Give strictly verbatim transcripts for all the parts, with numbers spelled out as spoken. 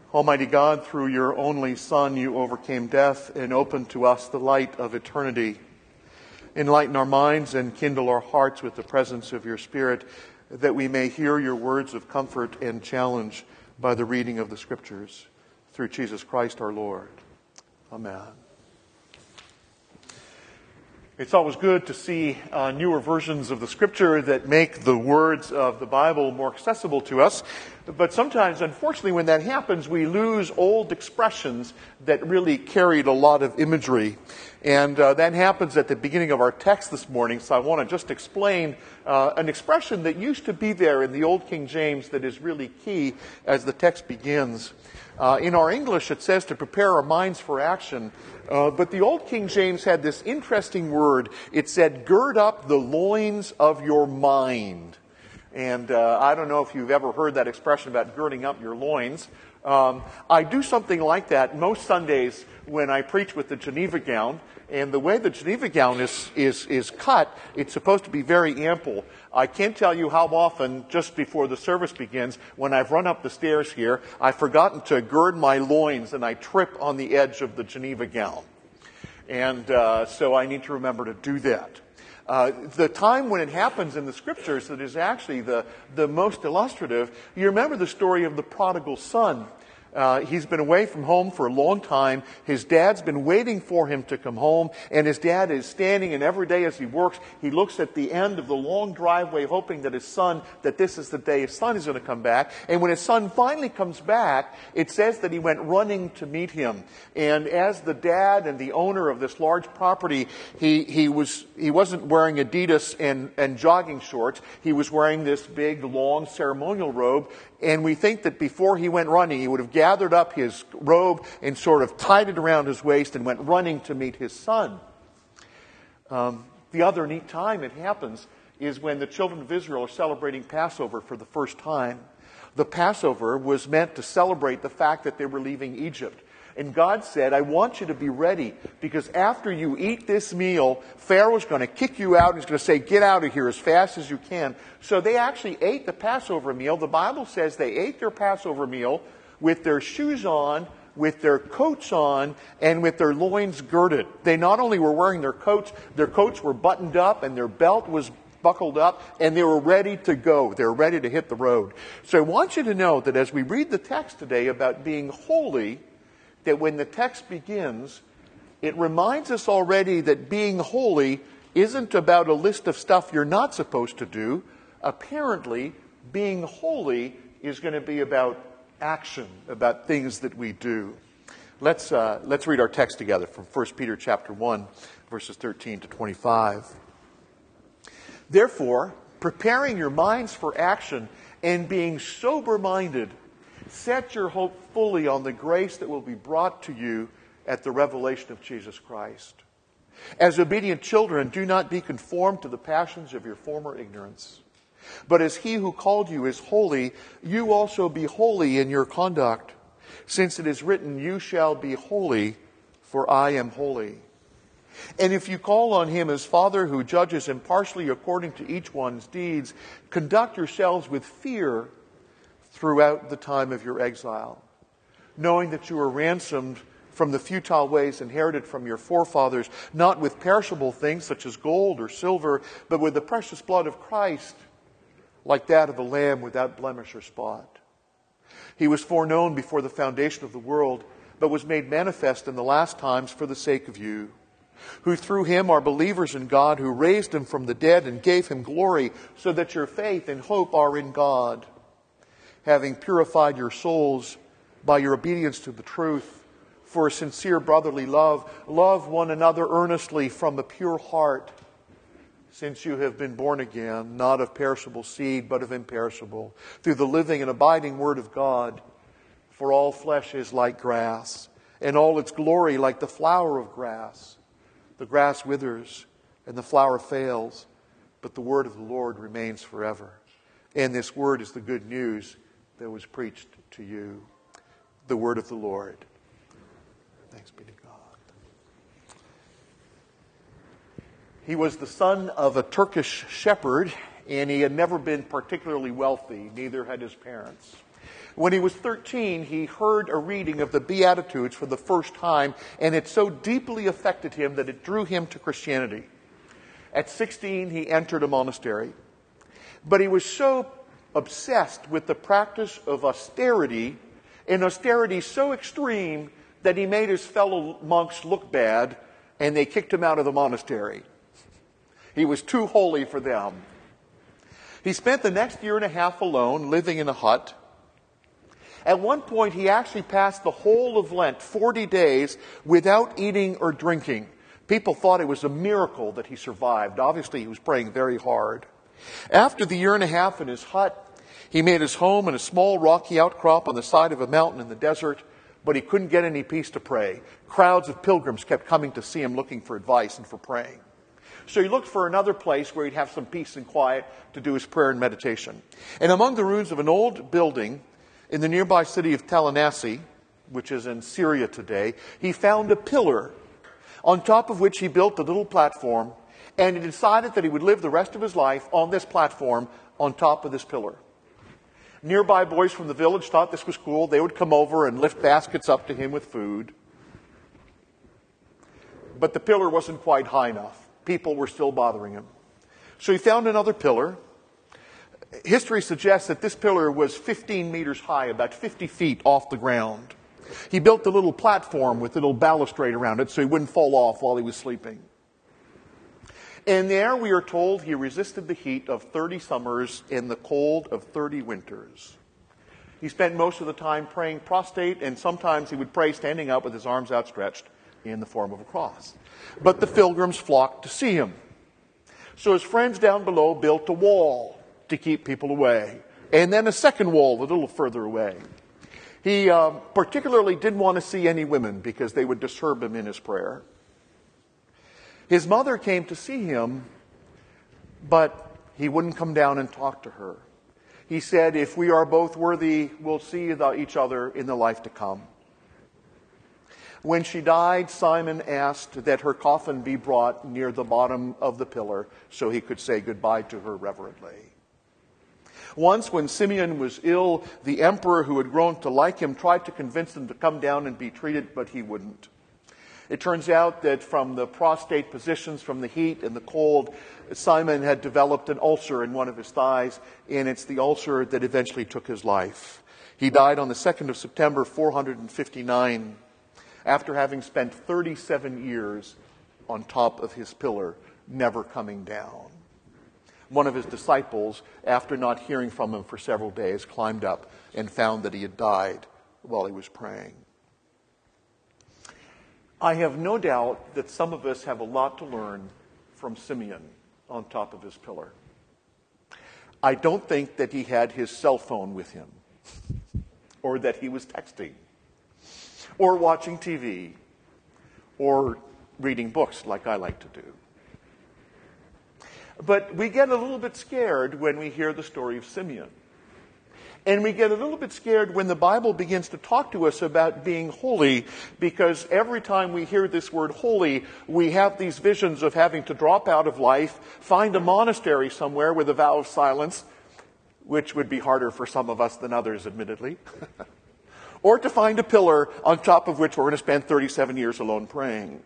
Almighty God, through your only Son, you overcame death and opened to us the light of eternity. Enlighten our minds and kindle our hearts with the presence of your Spirit, that we may hear your words of comfort and challenge by the reading of the Scriptures. Through Jesus Christ our Lord. Amen. It's always good to see uh, newer versions of the Scripture that make the words of the Bible more accessible to us. But sometimes, unfortunately, when that happens, we lose old expressions that really carried a lot of imagery. And uh, that happens at the beginning of our text this morning. So I want to just explain uh, an expression that used to be there in the Old King James that is really key as the text begins. Uh, in our English, it says to prepare our minds for action. Uh, but the Old King James had this interesting word. It said, gird up the loins of your mind. And uh, I don't know if you've ever heard that expression about girding up your loins. Um, I do something like that most Sundays when I preach with the Geneva gown. And the way the Geneva gown is, is, is cut, it's supposed to be very ample. I can't tell you how often, just before the service begins, when I've run up the stairs here, I've forgotten to gird my loins and I trip on the edge of the Geneva gown. And uh, so I need to remember to do that. Uh, the time when it happens in the Scriptures that is actually the, the most illustrative, you remember the story of the prodigal son. Uh, he's been away from home for a long time. His dad's been waiting for him to come home, and his dad is standing, and every day as he works, he looks at the end of the long driveway, hoping that his son, that this is the day his son is going to come back. And when his son finally comes back, it says that he went running to meet him. And as the dad and the owner of this large property, he, he was, he wasn't wearing Adidas and, and jogging shorts. He was wearing this big, long ceremonial robe. And we think that before he went running, he would have gathered up his robe and sort of tied it around his waist and went running to meet his son. Um, the other neat time it happens is when the children of Israel are celebrating Passover for the first time. The Passover was meant to celebrate the fact that they were leaving Egypt. And God said, I want you to be ready, because after you eat this meal, Pharaoh's going to kick you out and he's going to say, get out of here as fast as you can. So they actually ate the Passover meal. The Bible says they ate their Passover meal with their shoes on, with their coats on, and with their loins girded. They not only were wearing their coats, their coats were buttoned up and their belt was buckled up, and they were ready to go. They were ready to hit the road. So I want you to know that as we read the text today about being holy, that when the text begins, it reminds us already that being holy isn't about a list of stuff you're not supposed to do. Apparently, being holy is going to be about action, about things that we do. Let's uh, let's read our text together from First Peter chapter one, verses thirteen to twenty-five. Therefore, preparing your minds for action and being sober-minded, set your hope fully on the grace that will be brought to you at the revelation of Jesus Christ. As obedient children, do not be conformed to the passions of your former ignorance. But as he who called you is holy, you also be holy in your conduct. Since it is written, you shall be holy, for I am holy. And if you call on him as Father who judges impartially according to each one's deeds, conduct yourselves with fear throughout the time of your exile, knowing that you were ransomed from the futile ways inherited from your forefathers, not with perishable things such as gold or silver, but with the precious blood of Christ, like that of a lamb without blemish or spot. He was foreknown before the foundation of the world, but was made manifest in the last times for the sake of you, who through him are believers in God, who raised him from the dead and gave him glory, so that your faith and hope are in God. Having purified your souls by your obedience to the truth, for a sincere brotherly love, love one another earnestly from a pure heart, since you have been born again, not of perishable seed, but of imperishable, through the living and abiding word of God. For all flesh is like grass, and all its glory like the flower of grass. The grass withers, and the flower fails, but the word of the Lord remains forever. And this word is the good news that was preached to you. The word of the Lord. Thanks be to God. He was the son of a Turkish shepherd, and he had never been particularly wealthy. Neither had his parents. When he was thirteen, he heard a reading of the Beatitudes for the first time, and it so deeply affected him that it drew him to Christianity. At sixteen, he entered a monastery. But he was so obsessed with the practice of austerity, and austerity so extreme that he made his fellow monks look bad, and they kicked him out of the monastery. He was too holy for them. He spent the next year and a half alone, living in a hut. At one point, he actually passed the whole of Lent, forty days, without eating or drinking. People thought it was a miracle that he survived. Obviously, he was praying very hard. After the year and a half in his hut, he made his home in a small rocky outcrop on the side of a mountain in the desert, but he couldn't get any peace to pray. Crowds of pilgrims kept coming to see him looking for advice and for praying. So he looked for another place where he'd have some peace and quiet to do his prayer and meditation. And among the ruins of an old building in the nearby city of Tallahassee, which is in Syria today, he found a pillar on top of which he built a little platform, and he decided that he would live the rest of his life on this platform on top of this pillar. Nearby boys from the village thought this was cool. They would come over and lift baskets up to him with food. But the pillar wasn't quite high enough. People were still bothering him. So he found another pillar. History suggests that this pillar was fifteen meters high, about fifty feet off the ground. He built a little platform with a little balustrade around it so he wouldn't fall off while he was sleeping. And there, we are told, he resisted the heat of thirty summers and the cold of thirty winters. He spent most of the time praying prostrate, and sometimes he would pray standing up with his arms outstretched in the form of a cross. But the pilgrims flocked to see him. So his friends down below built a wall to keep people away, and then a second wall a little further away. He um, particularly didn't want to see any women because they would disturb him in his prayer. His mother came to see him, but he wouldn't come down and talk to her. He said, if we are both worthy, we'll see each other in the life to come. When she died, Simon asked that her coffin be brought near the bottom of the pillar so he could say goodbye to her reverently. Once, when Simeon was ill, the emperor, who had grown to like him, tried to convince him to come down and be treated, but he wouldn't. It turns out that from the prostrate positions, from the heat and the cold, Simon had developed an ulcer in one of his thighs, and it's the ulcer that eventually took his life. He died on the second of September, four hundred fifty-nine, after having spent thirty-seven years on top of his pillar, never coming down. One of his disciples, after not hearing from him for several days, climbed up and found that he had died while he was praying. I have no doubt that some of us have a lot to learn from Simeon on top of his pillar. I don't think that he had his cell phone with him, or that he was texting, or watching T V, or reading books like I like to do. But we get a little bit scared when we hear the story of Simeon. And we get a little bit scared when the Bible begins to talk to us about being holy, because every time we hear this word holy, we have these visions of having to drop out of life, find a monastery somewhere with a vow of silence, which would be harder for some of us than others, admittedly, or to find a pillar on top of which we're going to spend thirty-seven years alone praying.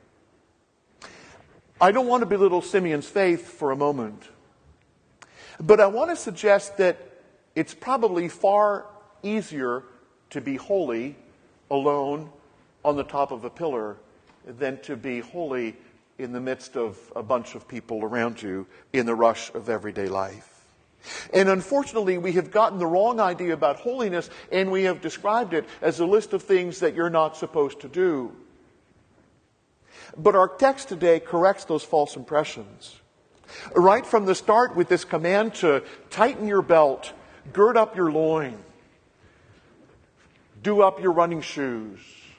I don't want to belittle Simeon's faith for a moment, but I want to suggest that it's probably far easier to be holy alone on the top of a pillar than to be holy in the midst of a bunch of people around you in the rush of everyday life. And unfortunately, we have gotten the wrong idea about holiness, and we have described it as a list of things that you're not supposed to do. But our text today corrects those false impressions. Right from the start, with this command to tighten your belt, gird up your loin, do up your running shoes.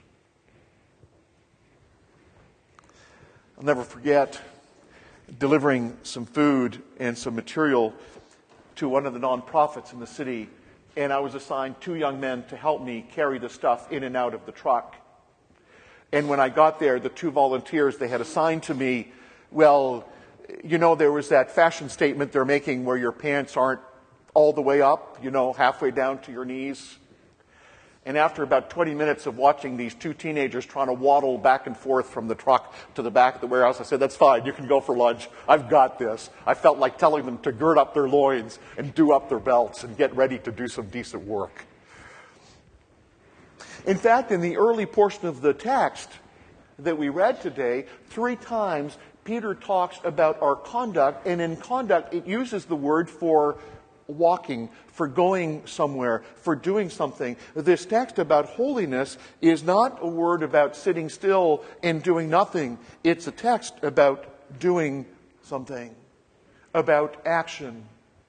I'll never forget delivering some food and some material to one of the nonprofits in the city, and I was assigned two young men to help me carry the stuff in and out of the truck. And when I got there, the two volunteers they had assigned to me, well, you know, there was that fashion statement they're making where your pants aren't all the way up, you know, halfway down to your knees. And after about twenty minutes of watching these two teenagers trying to waddle back and forth from the truck to the back of the warehouse, I said, that's fine, you can go for lunch. I've got this. I felt like telling them to gird up their loins and do up their belts and get ready to do some decent work. In fact, in the early portion of the text that we read today, three times Peter talks about our conduct, and in conduct it uses the word for walking, for going somewhere, for doing something. This text about holiness is not a word about sitting still and doing nothing. It's a text about doing something, about action.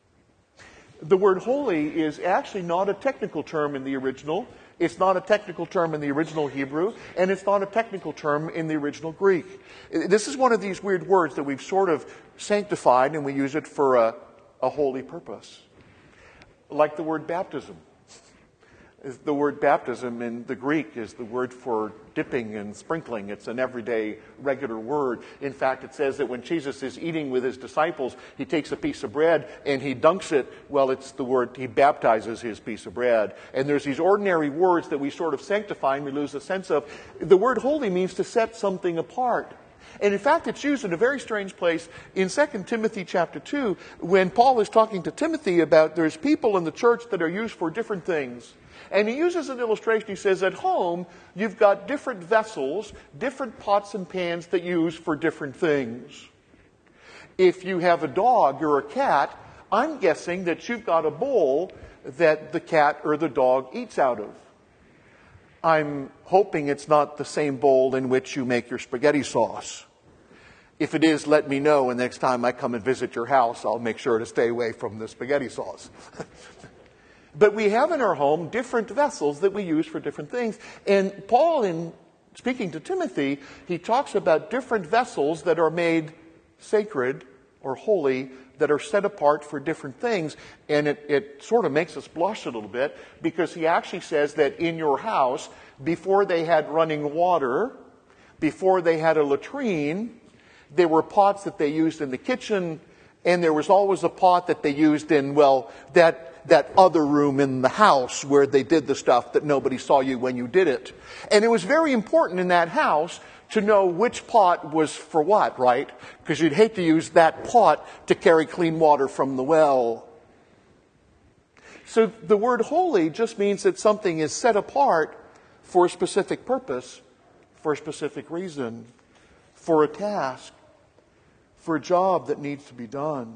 The word holy is actually not a technical term in the original. It's not a technical term in the original Hebrew, and it's not a technical term in the original Greek. This is one of these weird words that we've sort of sanctified, and we use it for a, a holy purpose. Like the word baptism. The word baptism in the Greek is the word for dipping and sprinkling. It's an everyday, regular word. In fact, it says that when Jesus is eating with his disciples, he takes a piece of bread and he dunks it. Well, it's the word, he baptizes his piece of bread. And there's these ordinary words that we sort of sanctify and we lose a sense of. The word holy means to set something apart. And in fact, it's used in a very strange place in Second Timothy chapter two, when Paul is talking to Timothy about there's people in the church that are used for different things. And he uses an illustration. He says, at home, you've got different vessels, different pots and pans that you use for different things. If you have a dog or a cat, I'm guessing that you've got a bowl that the cat or the dog eats out of. I'm hoping it's not the same bowl in which you make your spaghetti sauce. If it is, let me know, and next time I come and visit your house, I'll make sure to stay away from the spaghetti sauce. But we have in our home different vessels that we use for different things. And Paul, in speaking to Timothy, he talks about different vessels that are made sacred or holy, that are set apart for different things. And it, it sort of makes us blush a little bit, because he actually says that in your house, before they had running water, before they had a latrine, there were pots that they used in the kitchen, and there was always a pot that they used in, well, that that other room in the house where they did the stuff that nobody saw you when you did it. And it was very important in that house to know which pot was for what, right? Because you'd hate to use that pot to carry clean water from the well. So the word holy just means that something is set apart for a specific purpose, for a specific reason, for a task, for a job that needs to be done.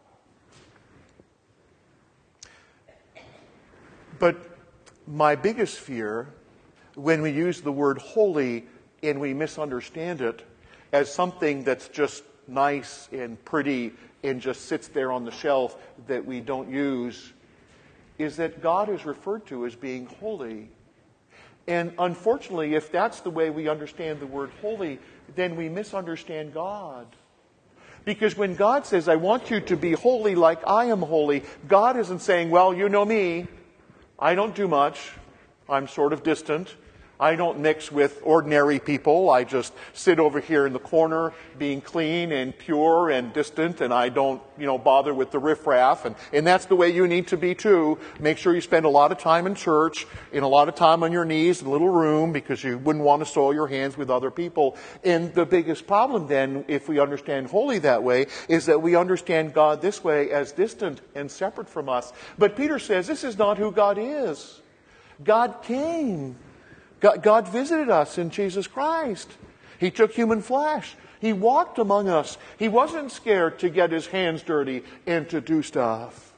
But my biggest fear, when we use the word holy and we misunderstand it as something that's just nice and pretty and just sits there on the shelf that we don't use, is that God is referred to as being holy. And unfortunately, if that's the way we understand the word holy, then we misunderstand God. Because when God says, I want you to be holy like I am holy, God isn't saying, well, you know me. I don't do much. I'm sort of distant. I don't mix with ordinary people. I just sit over here in the corner being clean and pure and distant, and I don't, you know, bother with the riffraff. And, and that's the way you need to be too. Make sure you spend a lot of time in church, and a lot of time on your knees in a little room, because you wouldn't want to soil your hands with other people. And the biggest problem then, if we understand holy that way, is that we understand God this way as distant and separate from us. But Peter says this is not who God is. God came. God visited us in Jesus Christ. He took human flesh. He walked among us. He wasn't scared to get his hands dirty and to do stuff.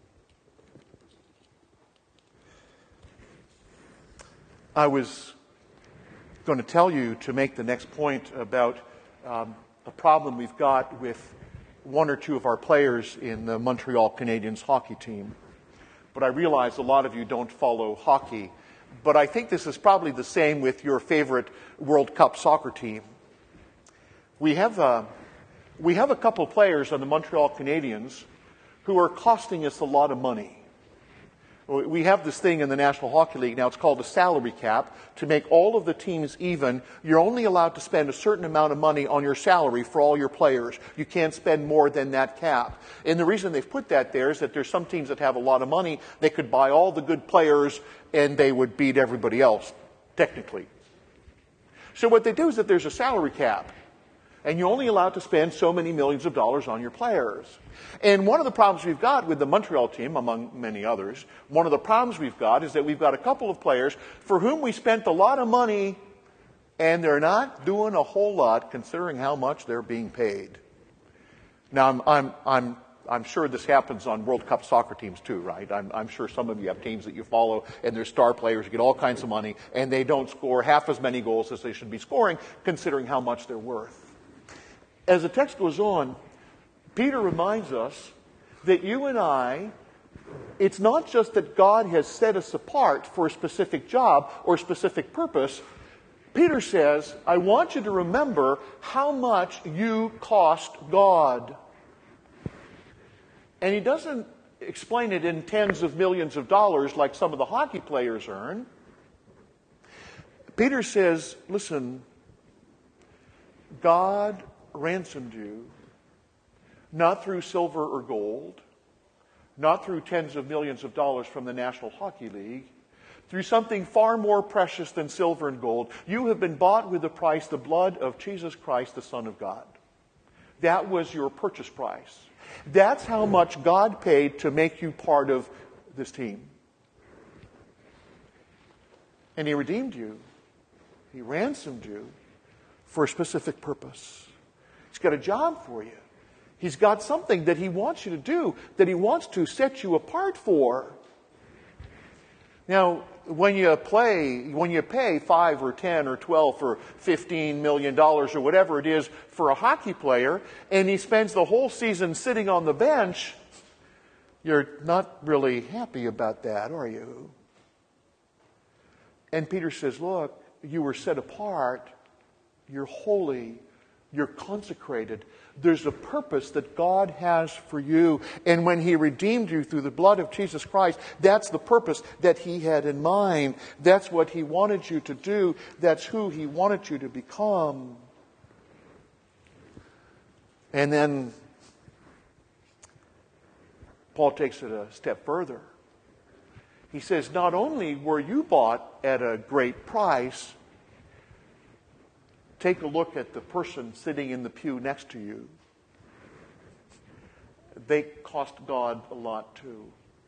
I was going to tell you to make the next point about um, a problem we've got with one or two of our players in the Montreal Canadiens hockey team. But I realize a lot of you don't follow hockey. But I think this is probably the same with your favorite World Cup soccer team. We have a, we have a couple players on the Montreal Canadiens who are costing us a lot of money. We have this thing in the National Hockey League now, it's called a salary cap. To make all of the teams even, you're only allowed to spend a certain amount of money on your salary for all your players. You can't spend more than that cap. And the reason they've put that there is that there's some teams that have a lot of money. They could buy all the good players and they would beat everybody else, technically. So what they do is that there's a salary cap. And you're only allowed to spend so many millions of dollars on your players. And one of the problems we've got with the Montreal team, among many others, one of the problems we've got is that we've got a couple of players for whom we spent a lot of money and they're not doing a whole lot considering how much they're being paid. Now, I'm, I'm, I'm, I'm sure this happens on World Cup soccer teams too, right? I'm, I'm sure some of you have teams that you follow and their star players get all kinds of money and they don't score half as many goals as they should be scoring considering how much they're worth. As the text goes on, Peter reminds us that you and I, it's not just that God has set us apart for a specific job or a specific purpose. Peter says, I want you to remember how much you cost God. And he doesn't explain it in tens of millions of dollars like some of the hockey players earn. Peter says, listen, God ransomed you, not through silver or gold, not through tens of millions of dollars from the National Hockey League, through something far more precious than silver and gold. You have been bought with a price, the blood of Jesus Christ, the Son of God. That was your purchase price. That's how much God paid to make you part of this team. And He redeemed you. He ransomed you for a specific purpose. He's got a job for you. He's got something that He wants you to do, that He wants to set you apart for. Now, when you play, when you pay five or ten or twelve or fifteen million dollars or whatever it is for a hockey player, and he spends the whole season sitting on the bench, you're not really happy about that, are you? And Peter says, look, you were set apart, you're holy, you're consecrated. There's a purpose that God has for you. And when He redeemed you through the blood of Jesus Christ, that's the purpose that He had in mind. That's what He wanted you to do. That's who He wanted you to become. And then Paul takes it a step further. He says, not only were you bought at a great price, take a look at the person sitting in the pew next to you. They cost God a lot too.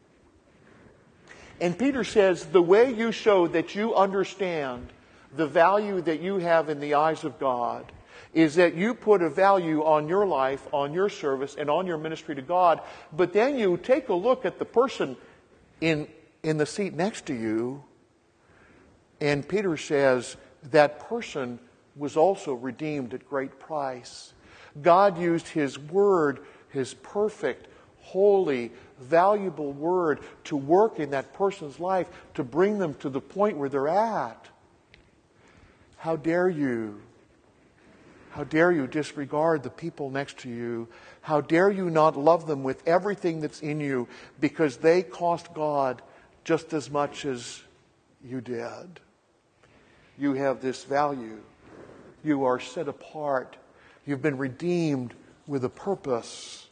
And Peter says, the way you show that you understand the value that you have in the eyes of God is that you put a value on your life, on your service, and on your ministry to God. But then you take a look at the person in, in the seat next to you, and Peter says, that person was also redeemed at great price. God used His Word, His perfect, holy, valuable Word to work in that person's life to bring them to the point where they're at. How dare you? How dare you disregard the people next to you? How dare you not love them with everything that's in you because they cost God just as much as you did? You have this value. You are set apart. You've been redeemed with a purpose.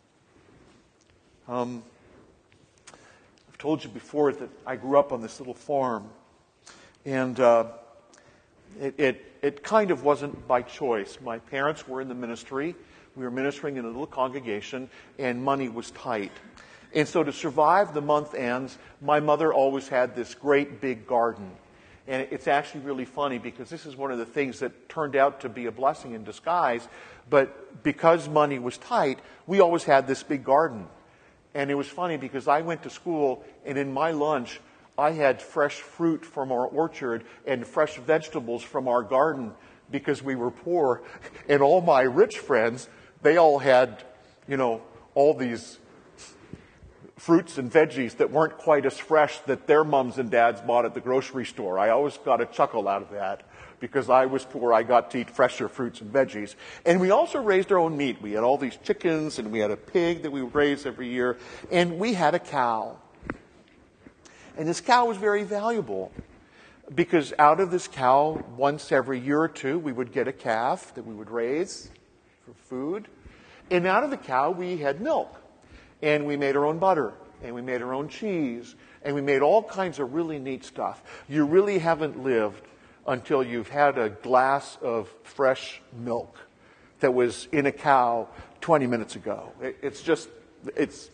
Um, I've told you before that I grew up on this little farm. And uh, it, it, it kind of wasn't by choice. My parents were in the ministry. We were ministering in a little congregation, and money was tight. And so to survive the month ends, my mother always had this great big garden. And it's actually really funny because this is one of the things that turned out to be a blessing in disguise. But because money was tight, we always had this big garden. And it was funny because I went to school and in my lunch, I had fresh fruit from our orchard and fresh vegetables from our garden because we were poor. And all my rich friends, they all had, you know, all these fruits and veggies that weren't quite as fresh that their mums and dads bought at the grocery store. I always got a chuckle out of that because I was poor. I got to eat fresher fruits and veggies. And we also raised our own meat. We had all these chickens and we had a pig that we raised every year. And we had a cow. And this cow was very valuable because out of this cow, once every year or two, we would get a calf that we would raise for food. And out of the cow, we had milk. And we made our own butter. And we made our own cheese. And we made all kinds of really neat stuff. You really haven't lived until you've had a glass of fresh milk that was in a cow twenty minutes ago. It, it's just, it's,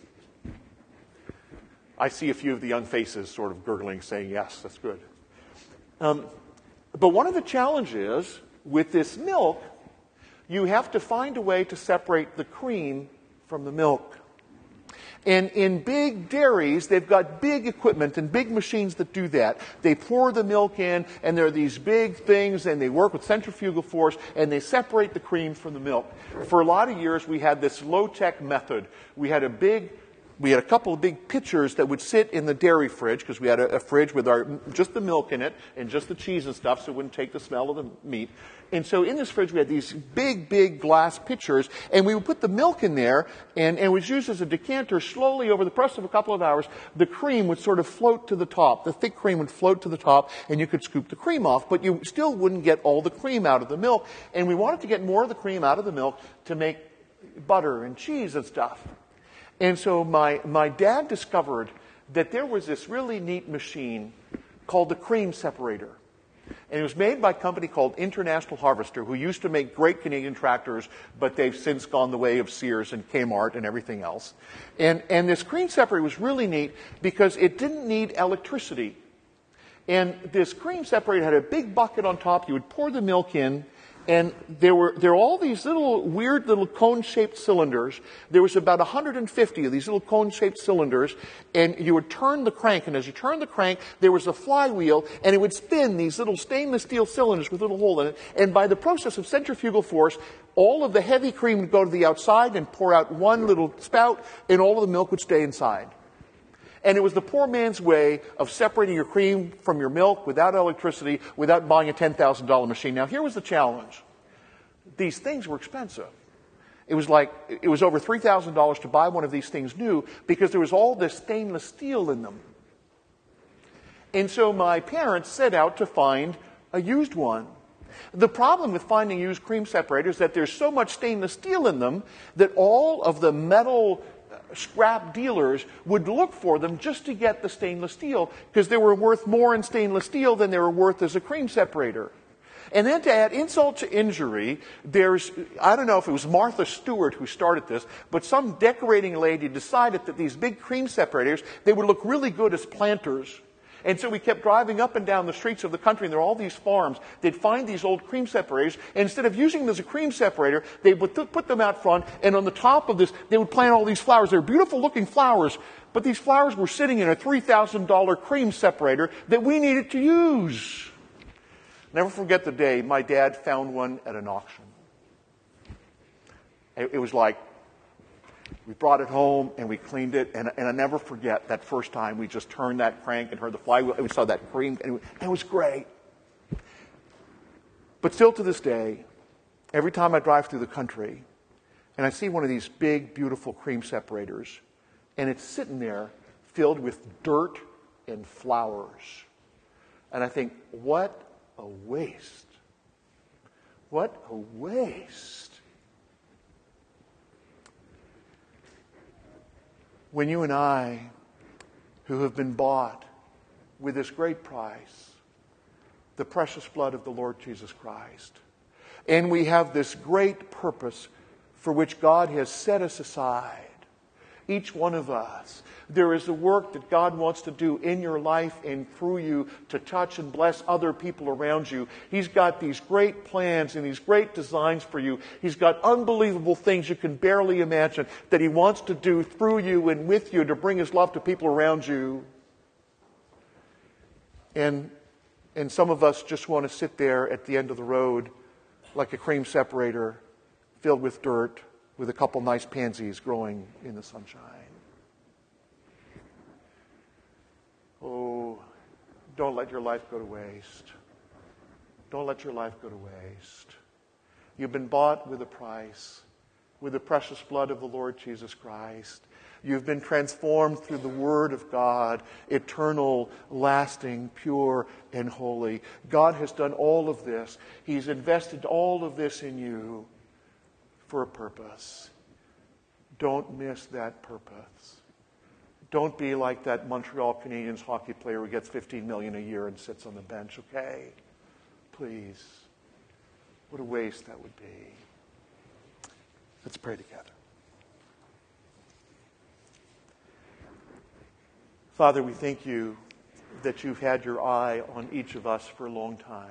I see a few of the young faces sort of gurgling, saying, yes, that's good. Um, but one of the challenges with this milk, you have to find a way to separate the cream from the milk. And in big dairies, they've got big equipment and big machines that do that. They pour the milk in, and there are these big things, and they work with centrifugal force, and they separate the cream from the milk. For a lot of years, we had this low-tech method. We had a big We had a couple of big pitchers that would sit in the dairy fridge, because we had a, a fridge with our just the milk in it and just the cheese and stuff, so it wouldn't take the smell of the meat. And so in this fridge, we had these big, big glass pitchers, and we would put the milk in there, and, and it was used as a decanter. Slowly, over the course of a couple of hours, the cream would sort of float to the top. The thick cream would float to the top, and you could scoop the cream off, but you still wouldn't get all the cream out of the milk. And we wanted to get more of the cream out of the milk to make butter and cheese and stuff. And so my, my dad discovered that there was this really neat machine called the cream separator. And it was made by a company called International Harvester, who used to make great Canadian tractors, but they've since gone the way of Sears and Kmart and everything else. And, and this cream separator was really neat because it didn't need electricity. And this cream separator had a big bucket on top. You would pour the milk in. And there were there were all these little weird little cone-shaped cylinders. There was about one hundred fifty of these little cone-shaped cylinders, and you would turn the crank. And as you turned the crank, there was a flywheel, and it would spin these little stainless steel cylinders with a little hole in it. And by the process of centrifugal force, all of the heavy cream would go to the outside and pour out one little spout, and all of the milk would stay inside. And it was the poor man's way of separating your cream from your milk without electricity, without buying a ten thousand dollars machine. Now, here was the challenge. These things were expensive. It was like, it was over three thousand dollars to buy one of these things new because there was all this stainless steel in them. And so my parents set out to find a used one. The problem with finding used cream separators is that there's so much stainless steel in them that all of the metal scrap dealers would look for them just to get the stainless steel, because they were worth more in stainless steel than they were worth as a cream separator. And then to add insult to injury, there's, I don't know if it was Martha Stewart who started this, but some decorating lady decided that these big cream separators, they would look really good as planters. And so we kept driving up and down the streets of the country, and there are all these farms. They'd find these old cream separators, and instead of using them as a cream separator, they would th- put them out front, and on the top of this, they would plant all these flowers. They're beautiful-looking flowers, but these flowers were sitting in a three thousand dollars cream separator that we needed to use. Never forget the day my dad found one at an auction. It, it was like, we brought it home, and we cleaned it, and, and I never forget that first time we just turned that crank and heard the flywheel, and we saw that cream, and it, it was great. But still to this day, every time I drive through the country, and I see one of these big, beautiful cream separators, and it's sitting there filled with dirt and flowers, and I think, what a waste. What a waste. When you and I, who have been bought with this great price, the precious blood of the Lord Jesus Christ, and we have this great purpose for which God has set us aside, each one of us, there is a work that God wants to do in your life and through you to touch and bless other people around you. He's got these great plans and these great designs for you. He's got unbelievable things you can barely imagine that He wants to do through you and with you to bring His love to people around you. And, and some of us just want to sit there at the end of the road like a cream separator filled with dirt with a couple nice pansies growing in the sunshine. Oh, don't let your life go to waste. Don't let your life go to waste. You've been bought with a price, with the precious blood of the Lord Jesus Christ. You've been transformed through the Word of God, eternal, lasting, pure, and holy. God has done all of this. He's invested all of this in you for a purpose. Don't miss that purpose. Don't be like that Montreal Canadiens hockey player who gets fifteen million dollars a year and sits on the bench, okay? Please. What a waste that would be. Let's pray together. Father, we thank you that you've had your eye on each of us for a long time.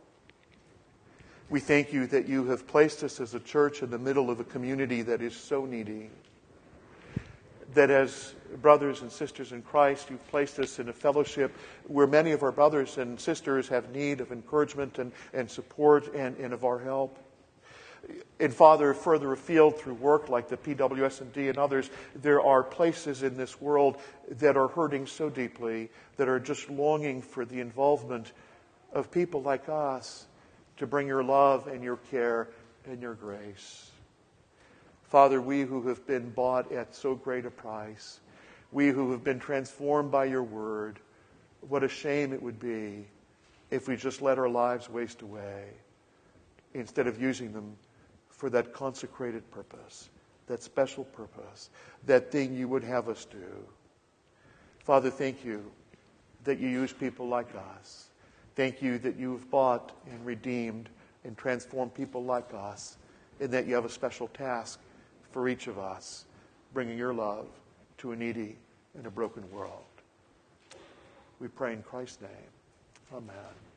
We thank you that you have placed us as a church in the middle of a community that is so needy. That as brothers and sisters in Christ, you've placed us in a fellowship where many of our brothers and sisters have need of encouragement and, and support and, and of our help. And Father, further afield through work like the P W S and D and others, there are places in this world that are hurting so deeply, that are just longing for the involvement of people like us to bring your love and your care and your grace. Father, we who have been bought at so great a price, we who have been transformed by your word, what a shame it would be if we just let our lives waste away instead of using them for that consecrated purpose, that special purpose, that thing you would have us do. Father, thank you that you use people like us. Thank you that you have bought and redeemed and transformed people like us, and that you have a special task for each of us, bringing your love to a needy and a broken world. We pray in Christ's name. Amen.